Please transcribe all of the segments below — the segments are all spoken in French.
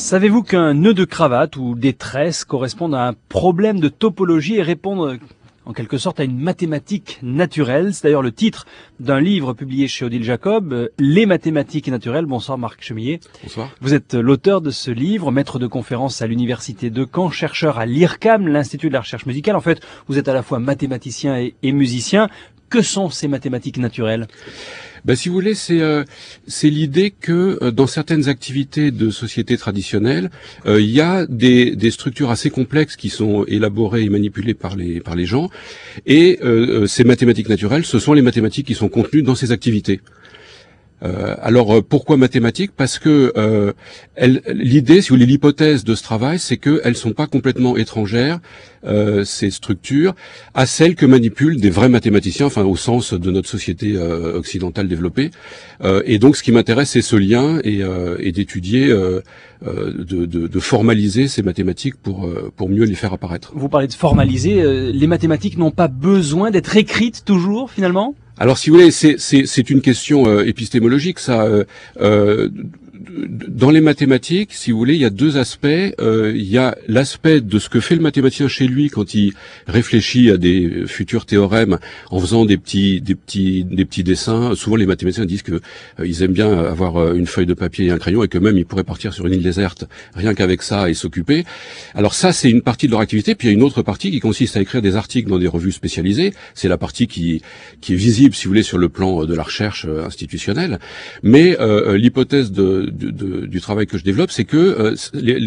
Savez-vous qu'un nœud de cravate ou des tresses correspondent à un problème de topologie et répondent en quelque sorte à une mathématique naturelle? C'est d'ailleurs le titre d'un livre publié chez Odile Jacob, Les mathématiques naturelles. Bonsoir Marc Chemillet. Bonsoir. Vous êtes l'auteur de ce livre, maître de conférence à l'Université de Caen, chercheur à l'IRCAM, l'Institut de la recherche musicale. En fait, vous êtes à la fois mathématicien et musicien. Que sont ces mathématiques naturelles? Si vous voulez, c'est l'idée que dans certaines activités de société traditionnelles, il y a des structures assez complexes qui sont élaborées et manipulées par les gens, et ces mathématiques naturelles, ce sont les mathématiques qui sont contenues dans ces activités. Alors pourquoi mathématiques? Parce que l'idée, si vous voulez, l'hypothèse de ce travail, c'est qu'elles sont pas complètement étrangères, ces structures, à celles que manipulent des vrais mathématiciens, enfin au sens de notre société occidentale développée. Et donc ce qui m'intéresse, c'est ce lien et d'étudier, de formaliser ces mathématiques pour mieux les faire apparaître. Vous parlez de formaliser. Les mathématiques n'ont pas besoin d'être écrites toujours, finalement? Alors, si vous voulez, c'est une question épistémologique, ça. Dans les mathématiques, si vous voulez, il y a deux aspects. Il y a l'aspect de ce que fait le mathématicien chez lui quand il réfléchit à des futurs théorèmes en faisant des petits dessins. Souvent, les mathématiciens disent que ils aiment bien avoir une feuille de papier et un crayon et que même ils pourraient partir sur une île déserte rien qu'avec ça et s'occuper. Alors ça, c'est une partie de leur activité. Puis il y a une autre partie qui consiste à écrire des articles dans des revues spécialisées. C'est la partie qui est visible, si vous voulez, sur le plan de la recherche institutionnelle. Mais l'hypothèse du travail que je développe, c'est que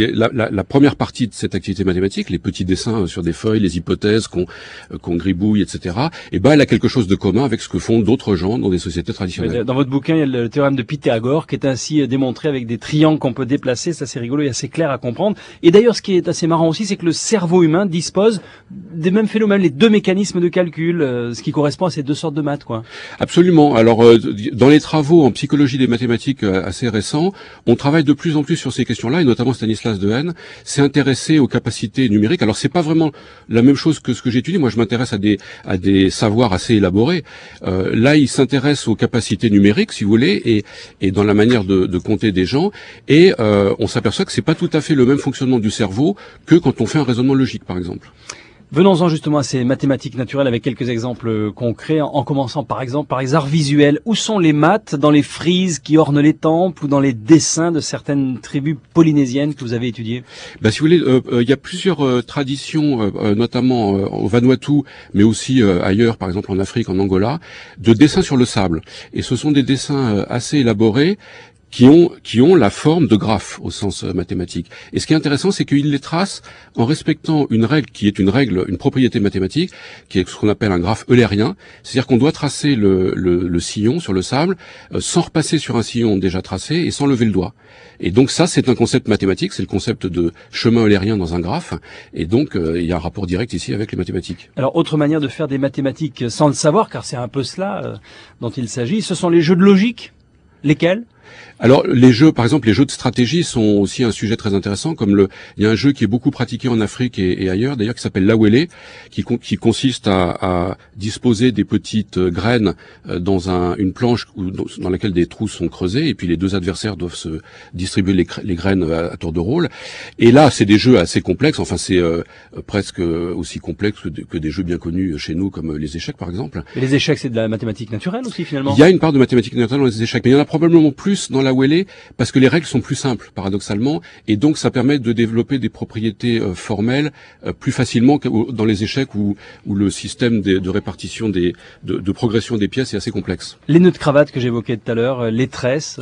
la première partie de cette activité mathématique, les petits dessins sur des feuilles, les hypothèses qu'on gribouille, etc., elle a quelque chose de commun avec ce que font d'autres gens dans des sociétés traditionnelles. Dans votre bouquin, il y a le théorème de Pythagore qui est ainsi démontré avec des triangles qu'on peut déplacer. C'est assez rigolo et assez clair à comprendre. Et d'ailleurs, ce qui est assez marrant aussi, c'est que le cerveau humain dispose des mêmes phénomènes, les deux mécanismes de calcul, ce qui correspond à ces deux sortes de maths, quoi. Absolument. Alors, dans les travaux en psychologie des mathématiques assez récents, on travaille de plus en plus sur ces questions-là, et notamment Stanislas Dehaene s'est intéressé aux capacités numériques. Alors, c'est pas vraiment la même chose que ce que j'étudie. Moi, je m'intéresse à des savoirs assez élaborés. Là, il s'intéresse aux capacités numériques, si vous voulez, et dans la manière de compter des gens. Et on s'aperçoit que c'est pas tout à fait le même fonctionnement du cerveau que quand on fait un raisonnement logique, par exemple. Venons-en justement à ces mathématiques naturelles avec quelques exemples concrets, en commençant par exemple par les arts visuels. Où sont les maths dans les frises qui ornent les temples ou dans les dessins de certaines tribus polynésiennes que vous avez étudiées? Si vous voulez, il y a plusieurs traditions, notamment au Vanuatu, mais aussi ailleurs, par exemple en Afrique, en Angola, de dessins sur le sable. Et ce sont des dessins assez élaborés, qui ont la forme de graphes au sens mathématique. Et ce qui est intéressant, c'est qu'ils les tracent en respectant une règle qui est une propriété mathématique, qui est ce qu'on appelle un graphe eulérien. C'est-à-dire qu'on doit tracer le sillon sur le sable sans repasser sur un sillon déjà tracé et sans lever le doigt. Et donc ça, c'est un concept mathématique, c'est le concept de chemin eulérien dans un graphe. Et donc, il y a un rapport direct ici avec les mathématiques. Alors, autre manière de faire des mathématiques sans le savoir, car c'est un peu cela dont il s'agit, ce sont les jeux de logique. Lesquels? Alors les jeux, par exemple, les jeux de stratégie sont aussi un sujet très intéressant. Il y a un jeu qui est beaucoup pratiqué en Afrique et ailleurs, d'ailleurs, qui s'appelle l'awele, qui consiste à disposer des petites graines dans une planche dans laquelle des trous sont creusés, et puis les deux adversaires doivent se distribuer les graines à tour de rôle. Et là, c'est des jeux assez complexes. Enfin, c'est presque aussi complexe que des jeux bien connus chez nous, comme les échecs, par exemple. Et les échecs, c'est de la mathématique naturelle aussi, finalement? Il y a une part de mathématiques naturelles dans les échecs, mais il y en a probablement plus dans l'awele parce que les règles sont plus simples, paradoxalement, et donc ça permet de développer des propriétés formelles plus facilement que dans les échecs où le système de répartition de progression des pièces est assez complexe. Les nœuds de cravate que j'évoquais tout à l'heure, les tresses,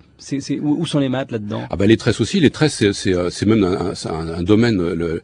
où sont les maths là-dedans? Les tresses aussi. Les tresses, c'est même un domaine.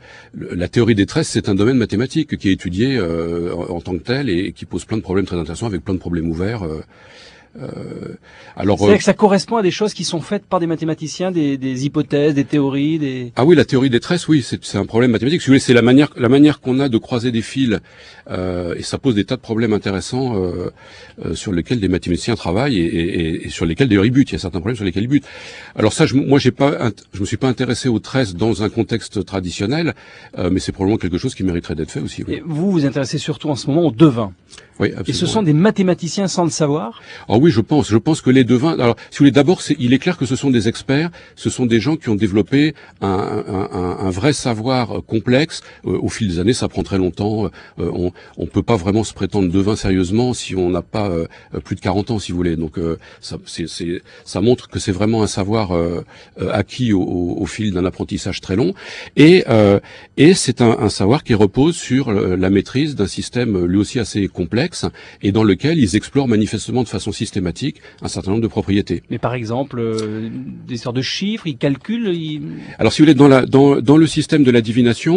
La théorie des tresses, c'est un domaine mathématique qui est étudié en tant que tel et qui pose plein de problèmes très intéressants avec plein de problèmes ouverts. C'est-à-dire que ça correspond à des choses qui sont faites par des mathématiciens, des hypothèses, des théories, Ah oui, la théorie des tresses, oui, c'est un problème mathématique. Si vous voulez, c'est la manière qu'on a de croiser des fils, et ça pose des tas de problèmes intéressants sur lesquels des mathématiciens travaillent et sur lesquels d'ailleurs ils butent. Il y a certains problèmes sur lesquels ils butent. Alors ça, je me suis pas intéressé aux tresses dans un contexte traditionnel, mais c'est probablement quelque chose qui mériterait d'être fait aussi. Oui. Et vous vous intéressez surtout en ce moment au devin. Oui, absolument. Et ce sont des mathématiciens sans le savoir? Ah oui, je pense que les devins. Alors, si vous voulez, d'abord, il est clair que ce sont des experts, ce sont des gens qui ont développé un vrai savoir complexe. Au fil des années, ça prend très longtemps. On peut pas vraiment se prétendre devin sérieusement si on n'a pas plus de 40 ans, si vous voulez. Donc, ça montre que c'est vraiment un savoir acquis au fil d'un apprentissage très long. Et c'est un savoir qui repose sur la maîtrise d'un système lui aussi assez complexe et dans lequel ils explorent manifestement de façon systématique un certain nombre de propriétés. Mais par exemple, des sortes de chiffres, ils calculent. Alors, si vous voulez, dans le système de la divination,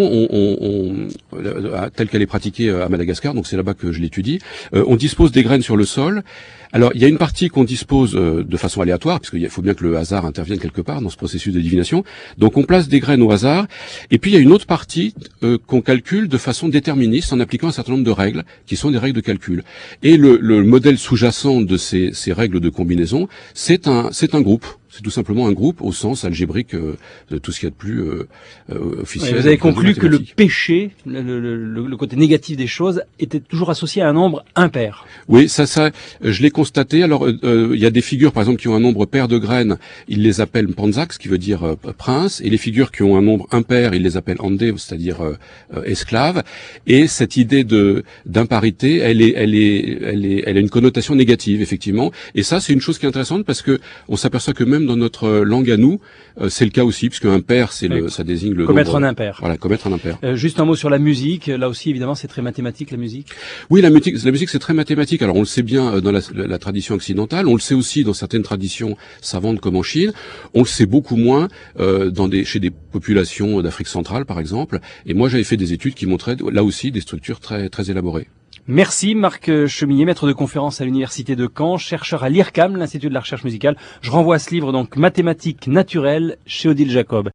tel qu'elle est pratiquée à Madagascar, donc c'est là-bas que je l'étudie, on dispose des graines sur le sol. Alors, il y a une partie qu'on dispose de façon aléatoire, puisqu'il faut bien que le hasard intervienne quelque part dans ce processus de divination. Donc, on place des graines au hasard. Et puis, il y a une autre partie qu'on calcule de façon déterministe en appliquant un certain nombre de règles, qui sont des règles de calcul. Et le modèle sous-jacent de ces règles de combinaison, c'est un groupe. C'est tout simplement un groupe au sens algébrique de tout ce qu'il y a de plus officiel. Ouais, vous avez conclu que le péché, le côté négatif des choses, était toujours associé à un nombre impair. Oui, ça, je l'ai constaté. Alors, il y a des figures, par exemple, qui ont un nombre pair de graines, ils les appellent panzak, ce qui veut dire prince, et les figures qui ont un nombre impair, ils les appellent andé, c'est-à-dire esclave. Et cette idée d'imparité, elle a une connotation négative, effectivement. Et ça, c'est une chose qui est intéressante parce que on s'aperçoit que même dans notre langue à nous, c'est le cas aussi, puisque impair, ça désigne le commettre nombre, un impair. Voilà, commettre un impair. Juste un mot sur la musique. Là aussi, évidemment, c'est très mathématique, la musique. Oui, la musique, c'est très mathématique. Alors, on le sait bien dans la tradition occidentale. On le sait aussi dans certaines traditions savantes comme en Chine. On le sait beaucoup moins chez des populations d'Afrique centrale, par exemple. Et moi, j'avais fait des études qui montraient là aussi des structures très, très élaborées. Merci Marc Chemillet, maître de conférence à l'université de Caen, chercheur à l'IRCAM, l'Institut de la recherche musicale. Je renvoie à ce livre, donc Mathématiques naturelles, chez Odile Jacob.